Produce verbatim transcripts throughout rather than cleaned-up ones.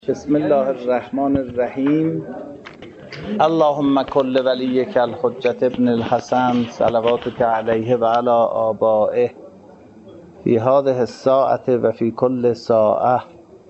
بسم الله الرحمن الرحیم. اللهم کل ولیک الحجة ابن الحسن صلواتک علیه و علی آبائه فی هذه الساعة و فی کل ساعة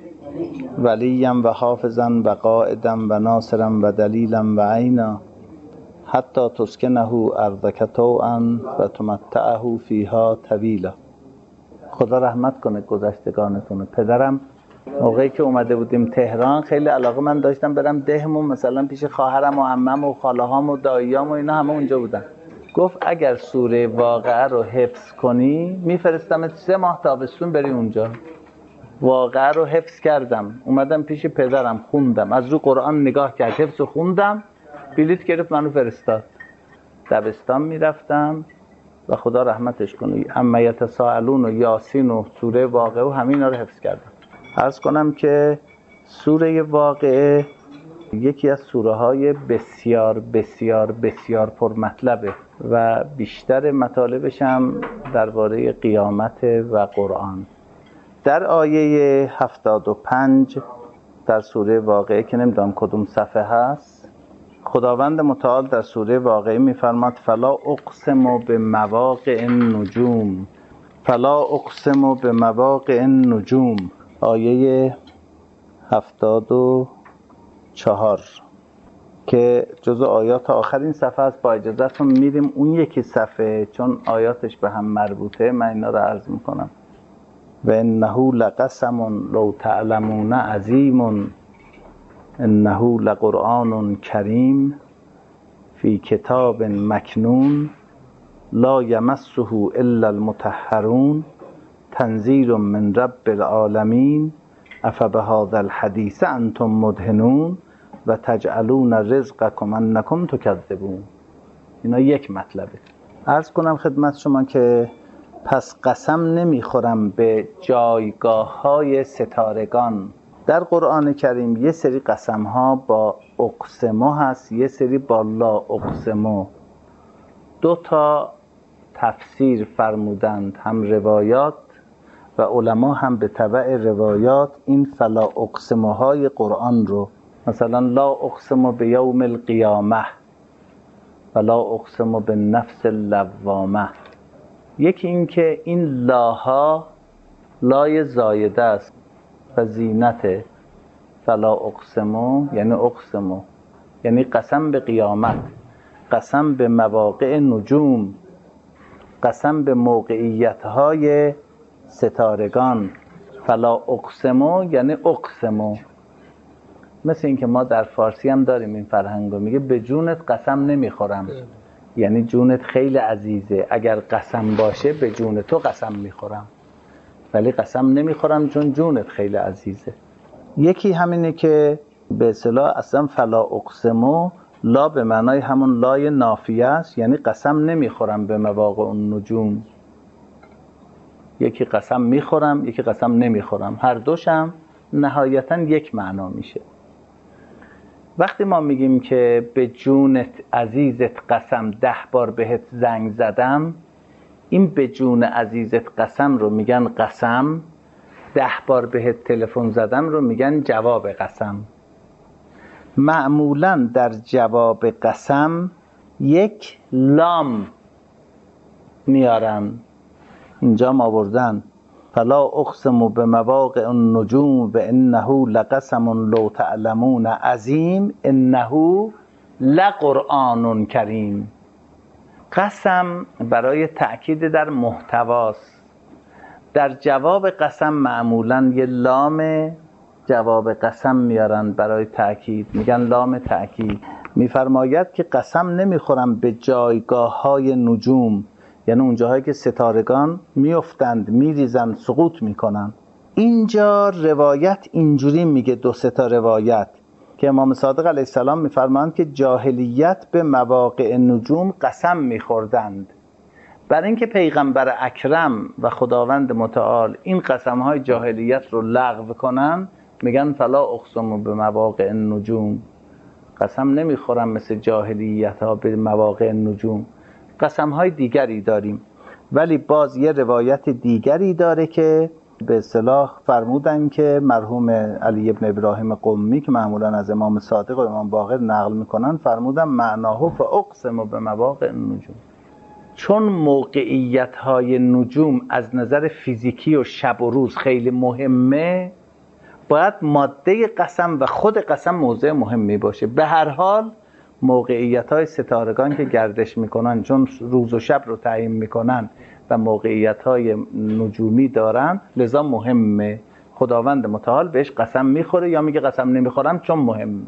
ولیا و حافظا و قائدا و ناصرا و دلیلا و عینا حتی تسکنه ارضک طوعا و تمتعه فیها طویلا. خدا رحمت کنه گذشتگانتون. پدرم موقعی که اومده بودیم تهران خیلی علاقه من داشتم برم دهمون، مثلا پیش خواهرم و عمم و خاله هام و داییام و اینا همه اونجا بودن. گفت اگر سوره واقعه رو حفظ کنی میفرستمت سه ماه تابستون بری اونجا. واقعه رو حفظ کردم، اومدم پیش پدرم خوندم، از رو قرآن نگاه کرد، حفظ خوندم، بلیط گرفت منو فرستاد. دبستان میرفتم و خدا رحمتش کنه اما یتساءلون و یاسین و سوره واقعه و همینا رو حفظ کردم. عرض کنم که سوره واقعه یکی از سوره های بسیار بسیار بسیار پرمطلبه و بیشتر مطالبش هم درباره قیامت و قرآن. در آیه هفتاد و پنج در سوره واقعه که نمیدونم کدوم صفحه هست، خداوند متعال در سوره واقعه میفرماد فلا اقسم بمواقع النجوم، فلا اقسم بمواقع النجوم. آیه هفتاد و چهار که جزو آیات آخرین صفحه است. با اجازهتون میریم اون یکی صفحه چون آیاتش به هم مربوطه، من اینا رو عرض میکنم. و انه لقسم لو تعلمون عظیم انه لقرآن کریم فی کتاب مکنون لا یمسه الا المطهرون تنزیل من رب العالمین افبهذا الحدیث انتم مدهنون و تجعلون رزقکم انکم تکذبون. اینا یک مطلبه. عرض کنم خدمت شما که پس قسم نمیخورم به جایگاه های ستارگان. در قرآن کریم یه سری قسم ها با اقسمو هست، یه سری با لا اقسمو. دو تا تفسیر فرمودند، هم روایات و علما هم به تبع روایات، این فلا اقسمو های قرآن رو، مثلا لا اقسمو به یوم القیامه و لا اقسمو به نفس اللوامه. یکی این که این لاها لای زایده است و زینته. فلا اقسمو یعنی اقسمو یعنی قسم به قیامت، قسم به مواقع نجوم، قسم به موقعیت های ستارگان. فلا اقسمو یعنی اقسمو. مثل این که ما در فارسی هم داریم این فرهنگو، میگه به جونت قسم نمیخورم، یعنی جونت خیلی عزیزه، اگر قسم باشه به جون تو قسم میخورم، ولی قسم نمیخورم چون جونت خیلی عزیزه. یکی همینه که به اصطلاح اصلا فلا اقسمو لا به معنای همون لای نافیه است، یعنی قسم نمیخورم به مواقع النجوم. یکی قسم میخورم، یکی قسم نمیخورم، هر دوشم نهایتا یک معنا میشه. وقتی ما میگیم که به جونت عزیزت قسم ده بار بهت زنگ زدم، این به جون عزیزت قسم رو میگن قسم، ده بار بهت تلفن زدم رو میگن جواب قسم. معمولا در جواب قسم یک لام میارن، اینجا ما بردن فلا اقسم بمواقع النجوم و انه لقسم لو تعلمون عظیم انه لقرآن کریم. قسم برای تأکید در محتواست. در جواب قسم معمولا یه لام جواب قسم میارن برای تأکید، میگن لام تأکید. میفرماید که قسم نمیخورم به جایگاه های نجوم، یعنی اونجاهایی که ستارگان میافتند، میریزن، سقوط میکنن. اینجا روایت اینجوری میگه، دو سه تا روایت که امام صادق علیه السلام میفرمایند که جاهلیت به مواقع نجوم قسم میخوردند. برای اینکه پیغمبر اکرم و خداوند متعال این قسمهای جاهلیت رو لغو کنن، میگن فلا اقسم به مواقع النجوم، قسم نمیخورم مثل جاهلیت ها به مواقع نجوم. قسم های دیگری داریم، ولی باز یه روایت دیگری داره که به اصطلاح فرمودن که مرحوم علی ابن ابراهیم قمی که معمولا از امام صادق و امام باقر نقل میکنن، فرمودن معناه فاقسم بمواقع النجوم، چون موقعیت های نجوم از نظر فیزیکی و شب و روز خیلی مهمه، باید ماده قسم و خود قسم موضع مهمی باشه. به هر حال موقعیت های ستارگان که گردش میکنن، چون روز و شب رو تعیین میکنن و موقعیت های نجومی دارن، لذا مهمه. خداوند متعال بهش قسم میخوره یا میگه قسم نمیخورم چون مهمه.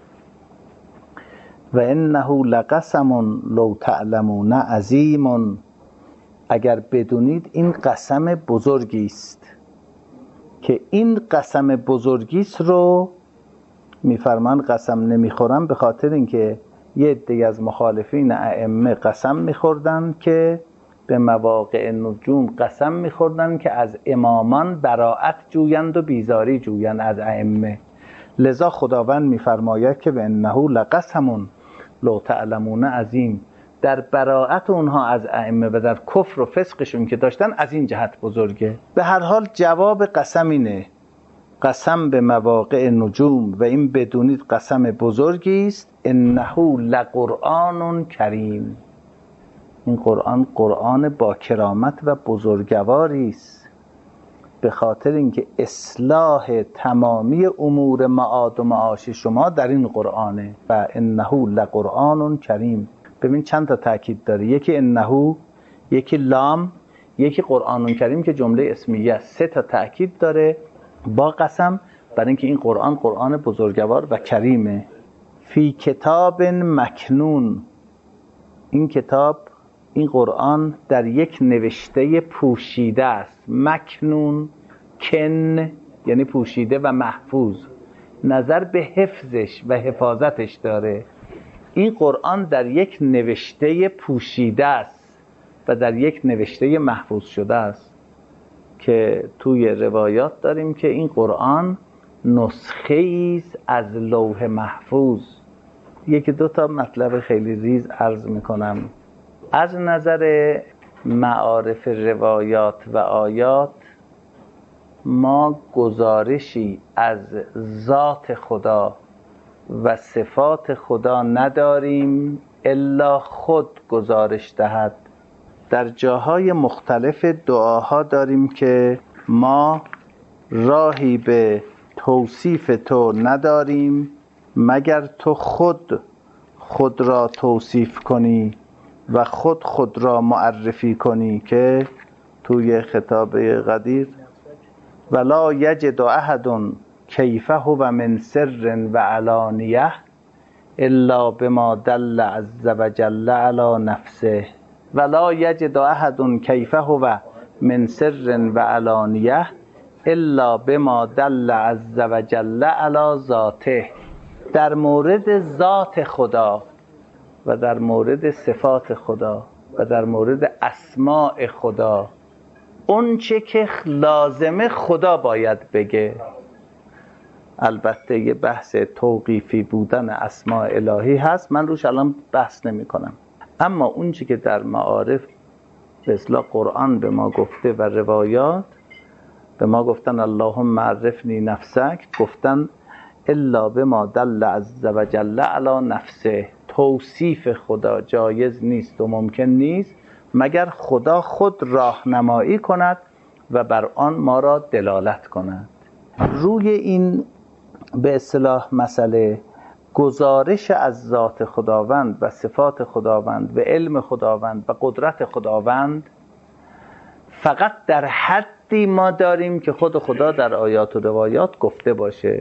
و انه لقسم لو تعلمون عظیم، اگر بدونید این قسم بزرگی است. که این قسم بزرگی است رو میفرمان قسم نمیخورم به خاطر اینکه یه عده از مخالفین ائمه قسم میخوردن که به مواقع نجوم قسم میخوردن که از امامان براءت جویند و بیزاری جویند از ائمه. لذا خداوند میفرماید که انه لقسم لو تعلمون عظیم، در براءت اونها از ائمه و در کفر و فسقشون که داشتن از این جهت بزرگه. به هر حال جواب قسم اینه، قسم به مواقع نجوم و این بدونید قسم بزرگی است. انه لقرآن کریم، این قرآن قرآن با کرامت و بزرگواری است، به خاطر اینکه اصلاح تمامی امور معاد و معاش شما در این قرآنه. و انه لقرآن کریم، ببین چند تا تاکید داره، یکی انه، یکی لام، یکی قرآن کریم که جمله اسمیه است. سه تا تاکید داره با قسم برای اینکه این قرآن قرآن بزرگوار و کریمه. فی کتاب مکنون، این کتاب، این قرآن در یک نوشته پوشیده است. مکنون، کن یعنی پوشیده و محفوظ، نظر به حفظش و حفاظتش داره. این قرآن در یک نوشته پوشیده است و در یک نوشته محفوظ شده است که توی روایات داریم که این قرآن نسخه ایست از لوح محفوظ. یکی دو تا مطلب خیلی ریز عرض میکنم. از نظر معارف روایات و آیات ما گزارشی از ذات خدا و صفات خدا نداریم الا خود گزارش دهد. در جاهای مختلف دعاها داریم که ما راهی به توصیف تو نداریم مگر تو خود خود را توصیف کنی و خود خود را معرفی کنی، که توی خطاب قدیر ولا یجد احد کیف هو من سر و علانیه الا بما دل عز وجل علی نفسه، ولا یجد احد کیف هو من سر و علانیه الا بما دل عز وجل علی ذاته. در مورد ذات خدا و در مورد صفات خدا و در مورد اسماء خدا اون چه که لازمه خدا باید بگه. البته یه بحث توقیفی بودن اسماء الهی هست، من روش الان بحث نمی کنم. اما اون چه که در معارف به اصطلاح قرآن به ما گفته و روایات به ما گفتن اللهم عرفنی نفسک، گفتن الا بما دل عز وجل علی نفسه. توصیف خدا جایز نیست و ممکن نیست مگر خدا خود راهنمایی کند و بر آن ما را دلالت کند. روی این به اصطلاح مسئله گزارش از ذات خداوند و صفات خداوند و علم خداوند و قدرت خداوند فقط در حدی ما داریم که خود خدا در آیات و روایات گفته باشه.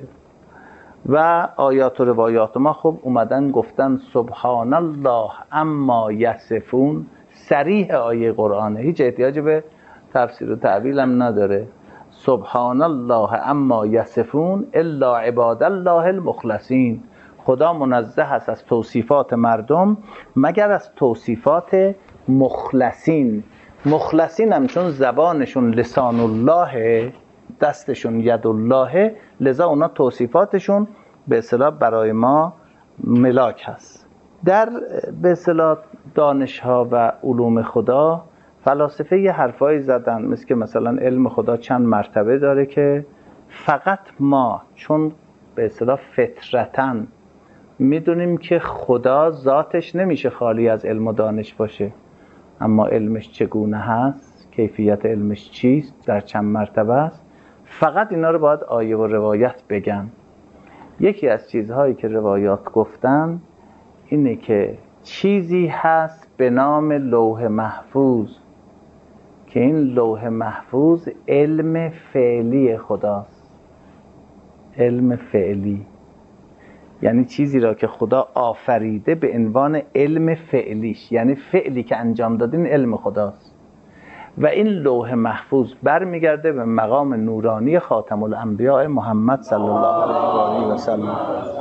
و آیات و روایات ما خب اومدن گفتن سبحان الله اما یصفون، صریح آیه قرآنه، هیچ احتیاج به تفسیر و تعبیل هم نداره. سبحان الله اما یصفون الا عباد الله المخلصین، خدا منزه است از توصیفات مردم مگر از توصیفات مخلصین. مخلصین هم چون زبانشون لسان الله، دستشون ید الله، لذا اونا توصیفاتشون به اصطلاح برای ما ملاک هست. در به اصطلاح دانش‌ها و علوم خدا فلاسفه یه حرفایی زدن مثل که مثلا علم خدا چند مرتبه داره که فقط ما چون به اصطلاح فطرتاً میدونیم که خدا ذاتش نمیشه خالی از علم و دانش باشه، اما علمش چگونه هست، کیفیت علمش چیست، در چند مرتبه است، فقط اینا رو باید آیه و روایت بگن. یکی از چیزهایی که روایات گفتن اینه که چیزی هست به نام لوح محفوظ که این لوح محفوظ علم فعلی خداست. علم فعلی یعنی چیزی را که خدا آفریده به عنوان علم فعلیش، یعنی فعلی که انجام دادین علم خداست. و این لوح محفوظ برمیگرده به مقام نورانی خاتم الانبیاء محمد صلی الله علیه و سلم.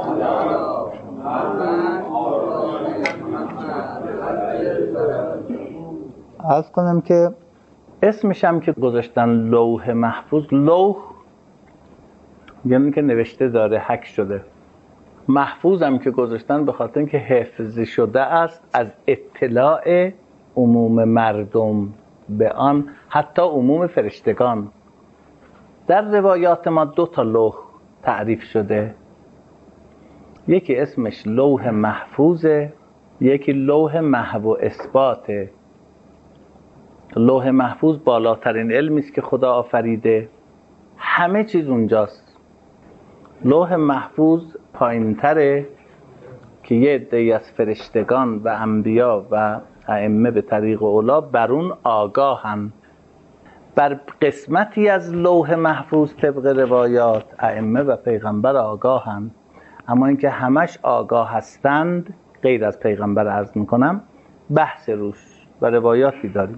عرض کنم که اسمش هم که گذاشتن لوح محفوظ، لوح یعنی که نوشته داره، حک شده. محفوظ هم که گذاشتن به خاطر اینکه حفظ شده است از اطلاع عموم مردم به آن، حتی عموم فرشتگان. در روایات ما دو تا لوح تعریف شده، یکی اسمش لوح محفوظه، یکی لوح محو و اثباته. لوح محفوظ بالاترین علمی است که خدا آفریده، همه چیز اونجاست. لوح محفوظ پایین‌تره که یه عده‌ای از فرشتگان و انبیا و ائمه به طریق اولا بر اون آگاهن. بر قسمتی از لوح محفوظ طبق روایات ائمه و پیغمبر آگاهن، اما اینکه همش آگاه هستند غیر از پیغمبر عرض میکنم، بحث روش و روایاتی داریم.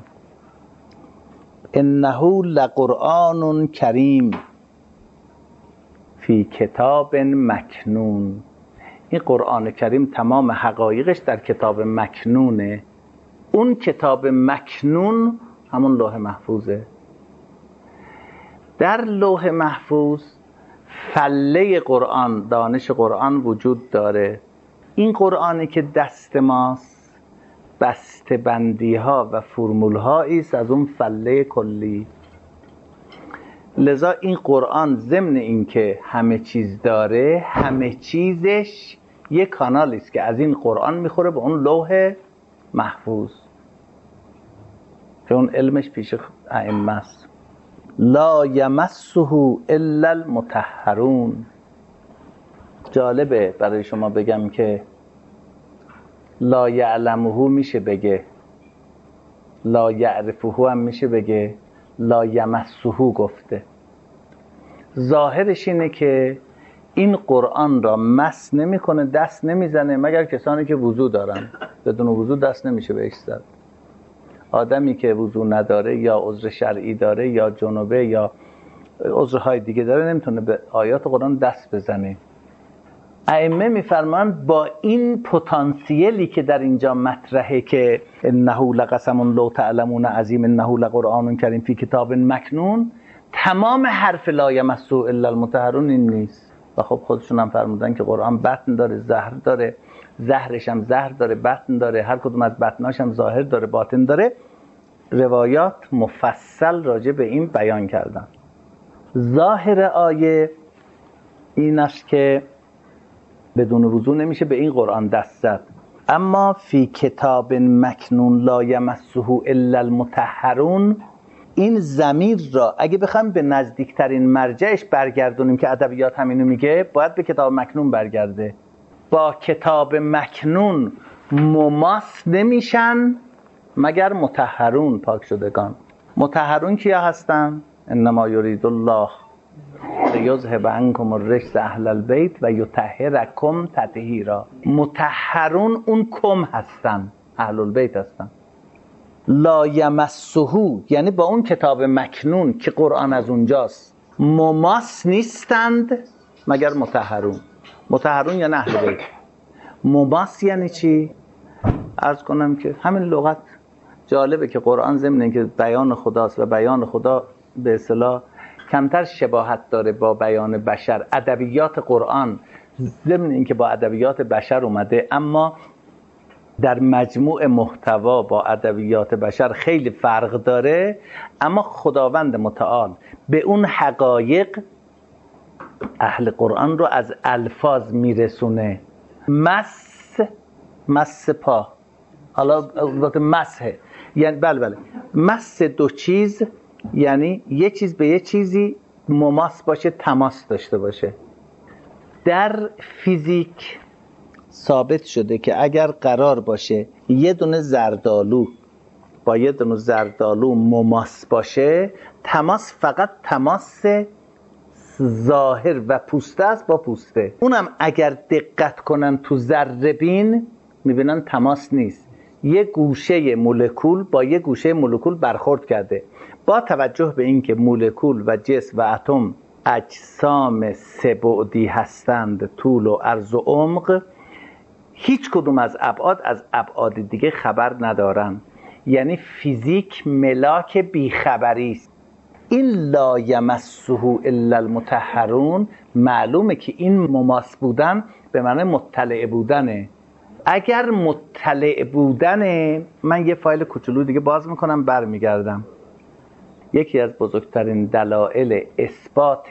انه لقرآن کریم فی کتاب مکنون. این قرآن کریم تمام حقایقش در کتاب مکنونه. اون کتاب مکنون همون لوح محفوظه. در لوح محفوظ فله قرآن، دانش قرآن وجود داره. این قرآنی که دست ماست بسته بندی ها و فرمول هایی است از اون فله کلی. لذا این قرآن ضمن این که همه چیز داره، همه چیزش یک کانالی است که از این قرآن میخوره به اون لوح محفوظ که اون علمش پیش ائمه است. لا یمسه الا المطهرون. جالبه برای شما بگم که لا یعلمه میشه بگه، لا یعرفه هم میشه بگه، لا یمسه گفته. ظاهرش اینه که این قرآن را مس نمیکنه، دست نمیزنه مگر کسانی که وضو دارن. بدون وضو دست نمیشه بهش زد. آدمی که وضو نداره یا عذر شرعی داره یا جنبه یا عذرهای دیگه داره نمیتونه به آیات قرآن دست بزنه. ائمه میفرمایند با این پتانسیلی که در اینجا مطرحه که انه لقسم لو تعلمون عظیم انه لقرآن کریم فی کتاب مکنون، تمام حرف لا یمسه الا المطهرون این نیست. و خب خودشون هم فرمودن که قرآن بطن داره، زهر داره، زهرش هم زهر داره، بطن داره، هر کدوم از بطناش هم ظاهر داره، باطن داره. روایات مفصل راجع به این بیان کردن. ظاهر آیه این است که بدون وضو نمیشه به این قرآن دست زد، اما فی کتاب مکنون لا یمسه الا المطهرون، این ضمیر را اگه بخوایم به نزدیکترین مرجعش برگردونیم که ادبیات همینو میگه، باید به کتاب مکنون برگرده. با کتاب مکنون مماس نمیشن مگر مطهرون، پاک شدگان. مطهرون کیا هستن؟ انما یرید الله لیذهب عنکم الرجس اهل البیت و یطهرکم تطهیرا. مطهرون اون کم هستن، اهل البیت هستن. لا یمسه یعنی با اون کتاب مکنون که قرآن از اونجاست مماس نیستند مگر مطهرون. مطهرون یعنی اهل بیت. مماس یعنی چی؟ عرض کنم که همین لغت. جالبه که قرآن ضمن اینکه بیان خداست و بیان خدا به اصطلاح کمتر شباهت داره با بیان بشر. ادبیات قرآن ضمن اینکه با ادبیات بشر اومده، اما در مجموع محتوا با ادبیات بشر خیلی فرق داره، اما خداوند متعال به اون حقایق اهل قرآن رو از الفاظ میرسونه. مس مس پا، حالا البته مسه، یعنی بله بله مس دو چیز، یعنی یه چیز به یه چیزی مماس باشه، تماس داشته باشه. در فیزیک ثابت شده که اگر قرار باشه یه دونه زردآلو با یه دونه زردآلو مماس باشه، تماس فقط تماس ظاهر و پوسته است با پوسته. اونم اگر دقت کنن تو ذره بین میبینن تماس نیست، یه گوشه مولکول با یه گوشه مولکول برخورد کرده. با توجه به اینکه مولکول و جسم و اتم اجسام سه بعدی هستند، طول و عرض و عمق، هیچ کدوم از ابعاد از ابعاد دیگه خبر ندارن. یعنی فیزیک ملاک بیخبری است. این لا یمسه الا المطهرون، معلومه که این مماس بودن به معنی مطلع بودنه. اگر مطلع بودنه، من یه فایل کوچولو دیگه باز میکنم برمیگردم. یکی از بزرگترین دلایل اثبات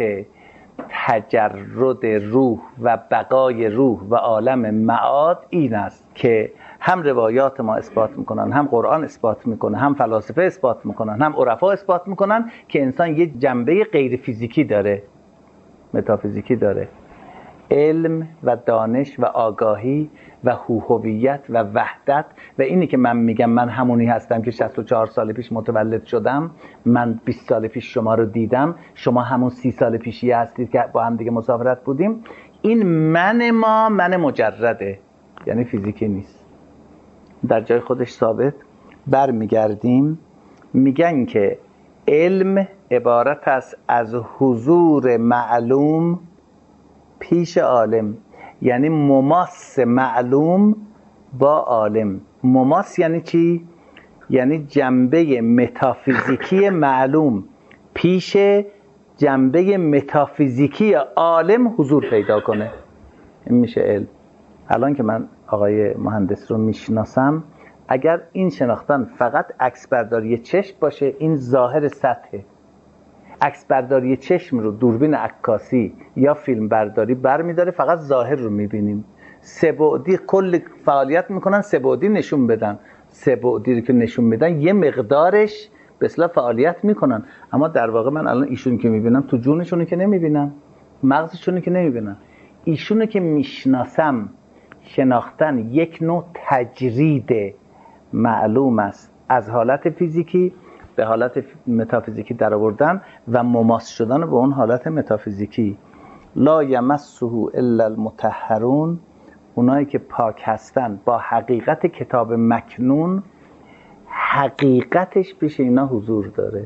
تجرد روح و بقای روح و عالم معاد این است که هم روایات ما اثبات میکنن، هم قرآن اثبات میکنه، هم فلاسفه اثبات میکنن، هم عرفا اثبات میکنن که انسان یه جنبه غیر فیزیکی داره، متافیزیکی داره. علم و دانش و آگاهی و هویت و وحدت و اینی که من میگم من همونی هستم که شصت و چهار سال پیش متولد شدم، من بیست سال پیش شما رو دیدم، شما همون سی سال پیشی هستید که با هم دیگه مسافرت بودیم، این من ما من مجرده، یعنی فیزیکی نیست، در جای خودش ثابت. برمیگردیم، میگن که علم عبارت است از حضور معلوم پیش عالم، یعنی مماس معلوم با عالم. مماس یعنی چی؟ یعنی جنبه متافیزیکی معلوم پیش جنبه متافیزیکی عالم حضور پیدا کنه، این میشه علم. الان که من آقای مهندس رو میشناسم، اگر این شناختن فقط عکس برداری چشم باشه، این ظاهر سطحه. عکس برداری چشم رو دوربین عکاسی یا فیلم برداری برمیداره، فقط ظاهر رو میبینیم. سه بعدی کل فعالیت میکنن، سه بعدی نشون بدن. سه بعدی رو که نشون میدن یه مقدارش به اصطلاح فعالیت میکنن، اما در واقع من الان ایشون که میبینم تو جونشونو که نمیبینم، مغزشونو که نمیبینم. ایشونو که میشناسم، شناختن یک نوع تجرید معلوم است از حالت فیزیکی به حالت متافیزیکی در آوردن و مماس شدن به اون حالت متافیزیکی. لا یمسه الا المطهرون، اونایی که پاک هستن با حقیقت کتاب مکنون، حقیقتش پیش اینا حضور داره.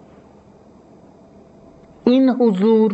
این حضور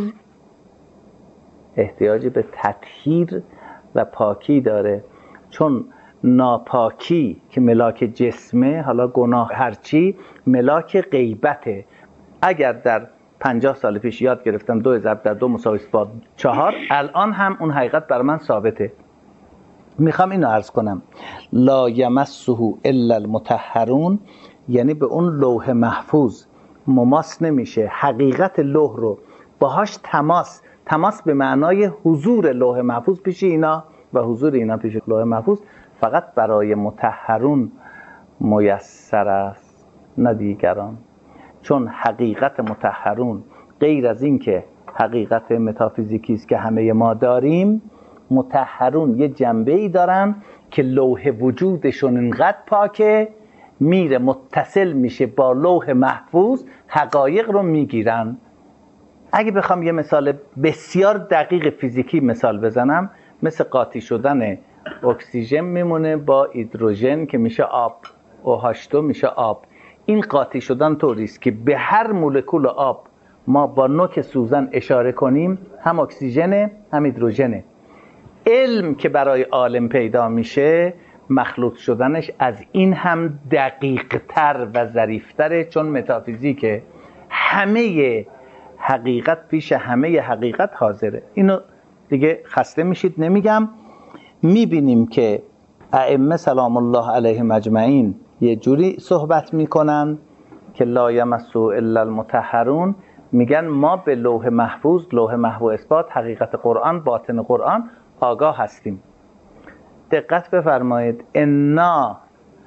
احتیاج به تطهیر و پاکی داره، چون ناپاکی که ملاک جسمه، حالا گناه هرچی، ملاک غیبته. اگر در پنجاه سال پیش یاد گرفتم دو ضرب در دو مساوی است با چهار، الان هم اون حقیقت برای من ثابته. میخوام اینو عرض کنم، لا یمسه الا المطهرون، یعنی به اون لوح محفوظ مماس نمیشه. حقیقت لوح رو باهاش تماس، تماس به معنای حضور لوح محفوظ پیش اینا و حضور اینا پیش لوح محفوظ فقط برای مطهرون میسر است، نه دیگران. چون حقیقت مطهرون غیر از این که حقیقت متافیزیکی است که همه ما داریم، مطهرون یه جنبه ای دارن که لوح وجودشون انقدر پاکه، میره متصل میشه با لوح محفوظ، حقایق رو میگیرن. اگه بخوام یه مثال بسیار دقیق فیزیکی مثال بزنم، مثل قاطی شدن اکسیژن میمونه با هیدروژن که میشه آب، او هاش دو میشه آب. این قاطی شدن طوریست که به هر مولکول آب ما با نوک سوزن اشاره کنیم، هم اکسیژن هم هیدروژنه. علم که برای عالم پیدا میشه، مخلوط شدنش از این هم دقیق تر و ظریفتره، چون متافیزیکه. همه حقیقت پیش همه حقیقت حاضره. اینو دیگه خسته میشید نمیگم. میبینیم که ائمه سلام الله علیهم اجمعین یه جوری صحبت میکنن که لا یمسه الا المطهرون، میگن ما به لوح محفوظ، لوح محو اثبات، حقیقت قرآن، باطن قرآن آگاه هستیم. دقت بفرمایید، انا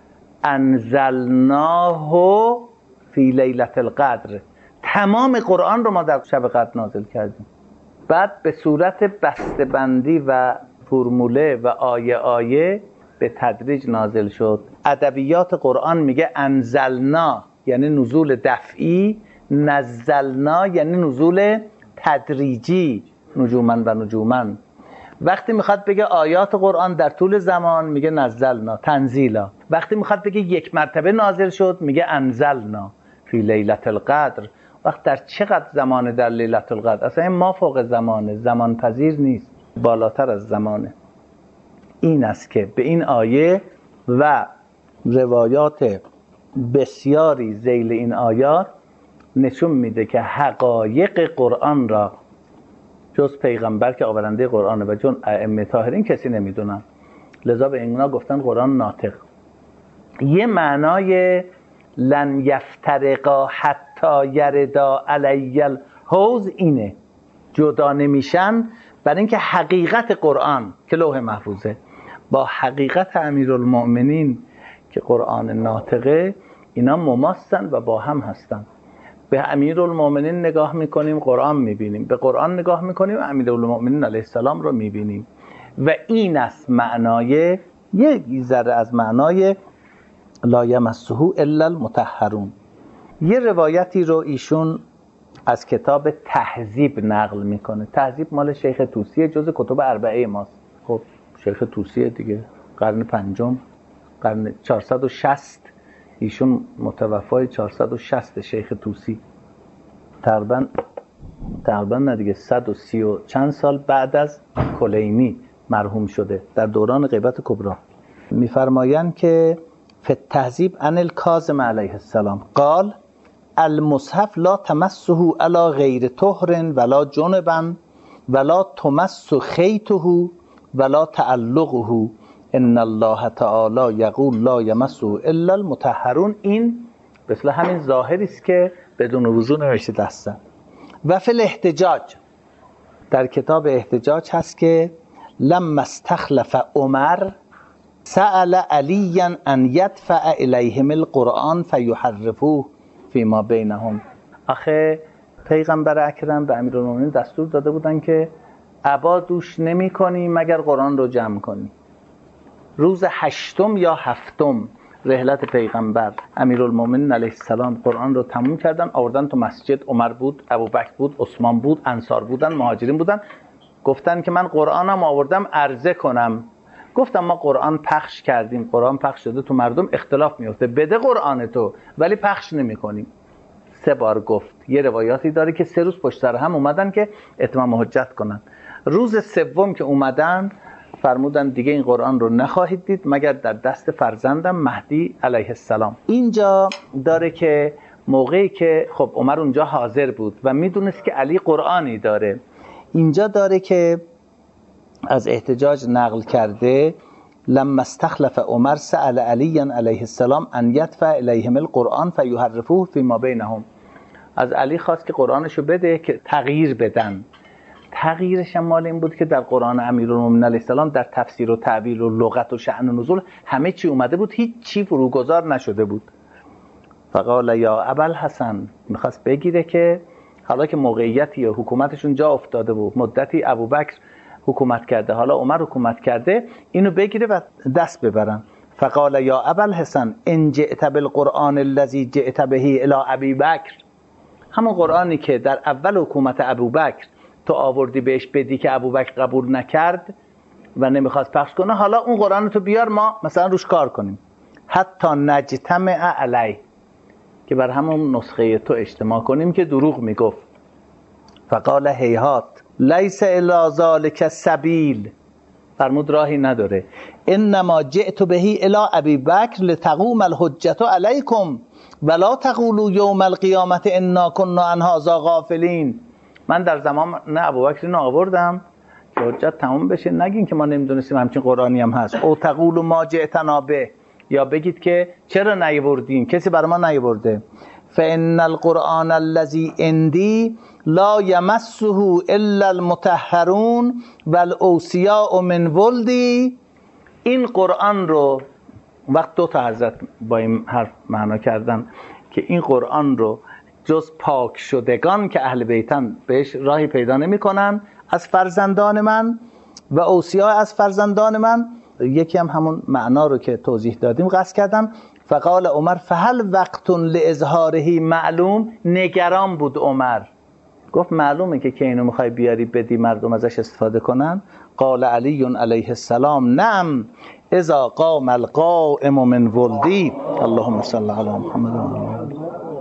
انزلناه فی لیلة القدر، تمام قرآن رو ما در شب قدر نازل کردیم. بعد به صورت بسته‌بندی و فرموله و آیه آیه به تدریج نازل شد. ادبیات قرآن میگه انزلنا یعنی نزول دفعی، نزلنا یعنی نزول تدریجی، نجومن و نجومن. وقتی میخواد بگه آیات قرآن در طول زمان میگه نزلنا تنزیلا، وقتی میخواد بگه یک مرتبه نازل شد میگه انزلنا فی لیلة القدر. وقت در چقدر زمانه در لیلة القدر؟ اصلا این ما فوق زمانه، زمان پذیر نیست، بالاتر از زمانه. این است که به این آیه و روایات بسیاری ذیل این آیات نشون میده که حقایق قرآن را جز پیغمبر که آورنده قرآنه و جز ائمه طاهرین کسی نمیدونن، لذا به اینا گفتن قرآن ناطق. یه معنای لن یفترقا حتی یردا علی الحوض اینه، جدا نمیشن، برای اینکه حقیقت قرآن که لوح محفوظه با حقیقت امیرالمؤمنین که قرآن ناطقه اینا مماسن و با هم هستن. به امیرالمؤمنین نگاه میکنیم قرآن میبینیم، به قرآن نگاه میکنیم امیرالمؤمنین علیه السلام رو میبینیم. و این است معنای، یک ذره از معنای لا یمسه الا المطهرون. یه روایتی رو ایشون از کتاب تهذیب نقل میکنه. تهذیب مال شیخ طوسیه، جز کتب اربعه ماست. خب شیخ طوسیه دیگه، قرن پنجم، قرن چهارصد و شصت، ایشون متوفای چهارصد و شصت شیخ طوسی، تقریبا تقریبا نه دیگه صد و سی و چند سال بعد از کلینی مرحوم شده در دوران غیبت کبری. میفرمایند که فی التهذیب عن الکاظم علیه السلام قال المصحف لا تمسه علی غیر طهر ولا جنبا ولا تمس خیطه ولا تعلقه ان الله تعالی یقول لا یمسه الا المطهرون. این مثل همین ظاهری است که بدون وضو نوشته دستن. و فی الاحتجاج، در کتاب احتجاج هست که لما استخلف عمر سأل علیا ان یدفع الیهم القرآن فیحرفوه فیما بینهم. آخه پیغمبر اکرم به امیرالمومنین دستور داده بودن که ابا دوش نمی کنی مگر قرآن رو جمع کنی. روز هشتم یا هفتم رحلت پیغمبر امیرالمومنین علیه السلام قرآن رو تموم کردن، آوردن تو مسجد. عمر بود، ابوبکر بود، عثمان بود، انصار بودن، مهاجرین بودن. گفتن که من قرآنم آوردم عرضه کنم. گفتم ما قرآن پخش کردیم، قرآن پخش شده تو مردم اختلاف میفته، بده قرآن تو ولی پخش نمی کنیم. سه بار گفت. یه روایاتی داره که سه روز پشت سر هم اومدن که اتمام حجت کنن. روز سوم که اومدن فرمودن دیگه این قرآن رو نخواهید دید مگر در دست فرزندم مهدی علیه السلام. اینجا داره که موقعی که خب عمر اونجا حاضر بود و میدونست که علی قرآنی داره، اینجا داره که از احتجاج نقل کرده لما استخلف عمر سأل علیا علیه السلام ان یدفع الیهم القرآن فیحرفوه فیما بینهم. از علی خواست که قرآنشو بده که تغییر بدن. تغییرش هم مال این بود که در قرآن امیرالمومنین علیه السلام در تفسیر و تعبیر و لغت و شأن و نزول همه چی اومده بود، هیچ چی فروگذار نشده بود. فقال یا ابوالحسن، میخواست بگیره که حالا که موقعیتی و حکومتشون جا افتاده بود، مدتی ابوبکر حکومت کرده، حالا عمر حکومت کرده، اینو بگیره و دست ببرن. فقال یا ابوالحسن ان جئت بالقرآن الذی جئت به الی ابی بکر، همون قرآنی که در اول حکومت ابوبکر تو آوردی بهش بدی که ابوبکر قبول نکرد و نمیخواست پخش کنه، حالا اون قرآن تو بیار ما مثلا روش کار کنیم. حتی نجتمع علیه، که بر همون نسخه تو اجتماع کنیم که دروغ میگفت. فقال هیهات لیس الی ذلک سبیل، فرمود راهی نداره. انما جئت به الی ابی بکر لتقوم الحجة علیکم ولا تقولوا یوم القیامة انا كنا عن هذا غافلین. من در زمان نه ابوبکر اینو آوردم حجت تموم بشه، نگین که ما نمیدونستیم همچین قرآنی هم هست. او تقولوا ما جئتنا به، یا بگید که چرا نیاوردین، کسی برای ما نیاورده. فان القرآن الذی عندی لا یمسه الا المطهرون والاوصیاء من ولدی. این قرآن رو وقت دو تا حضرت با این حرف معنا کردن که این قرآن رو جز پاک شدگان که اهل بیتن بهش راهی پیدا نمی کنن از فرزندان من و اوصیا از فرزندان من. یکی هم همون معنا رو که توضیح دادیم قصد کردم. فقال عمر فهل وقت لاظهاره معلوم. نگران بود عمر، گفت معلومه که که اینو میخوای بیاری بدی مردم ازش استفاده کنن. قال علی علیه السلام نعم اذا قام القائم من ولدی. اللهم صل علی محمد.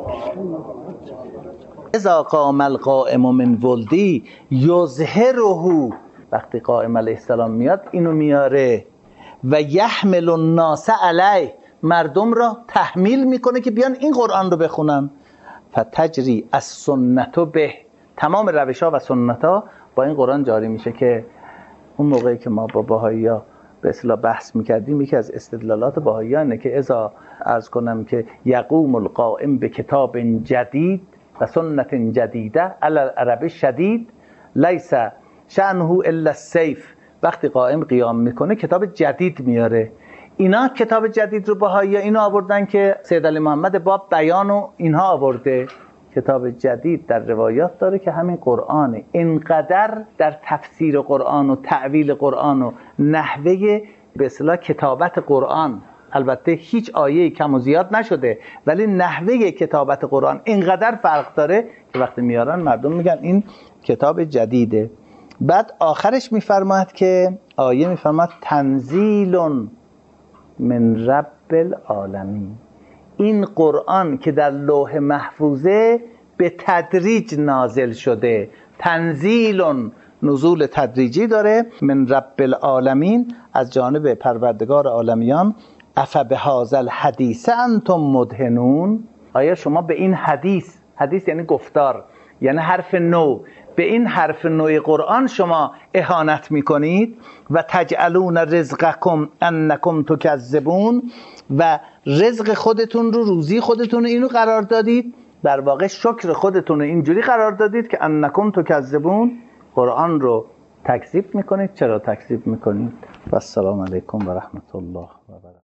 اذا قام القائم من ولدی یظهره، وقتی قائم علیه السلام میاد اینو میاره. و یحمل الناس علیه، مردم را تحمیل میکنه که بیان این قرآن رو بخونن. فتجری السنت به، تمام روش ها و سنت ها با این قرآن جاری میشه. که اون موقعی که ما با بهایی ها به اصطلاح بحث میکردیم، یکی از استدلالات بهایی ها اینه که اذا عرض کنم که یقوم القائم به کتاب جدید و سنت جدیده علی العرب شدید لیس شأنه الا السیف. وقتی قائم قیام میکنه کتاب جدید میاره. اینا کتاب جدید رو بهایی ها اینا آوردن که سید علی محمد باب بیان و اینها آورده. کتاب جدید در روایات داره که همین قرآنه. اینقدر در تفسیر قرآن و تعویل قرآن و نحوه به اصطلاح کتابت قرآن، البته هیچ آیه کم و زیاد نشده، ولی نحوه کتابت قرآن اینقدر فرق داره که وقتی میارن مردم میگن این کتاب جدیده. بعد آخرش میفرماید که آیه میفرماید تنزیل من رب العالمین. این قرآن که در لوح محفوظه به تدریج نازل شده. تنزیل نزول تدریجی داره. من رب العالمین، از جانب پروردگار عالمیان. افبهذا الحدیث انتم مدهنون. آیا شما به این حدیث، حدیث یعنی گفتار، یعنی حرف نو، به این حرف نوع قرآن شما اهانت میکنید. و تجعلون رزقکم انکم تکذبون، و رزق خودتون رو، روزی خودتون رو اینو قرار دادید، در واقع شکر خودتون رو اینجوری قرار دادید که انکم تکذبون، قرآن رو تکذیب میکنید. چرا تکذیب میکنید؟ و السلام علیکم و رحمت الله و برکاته.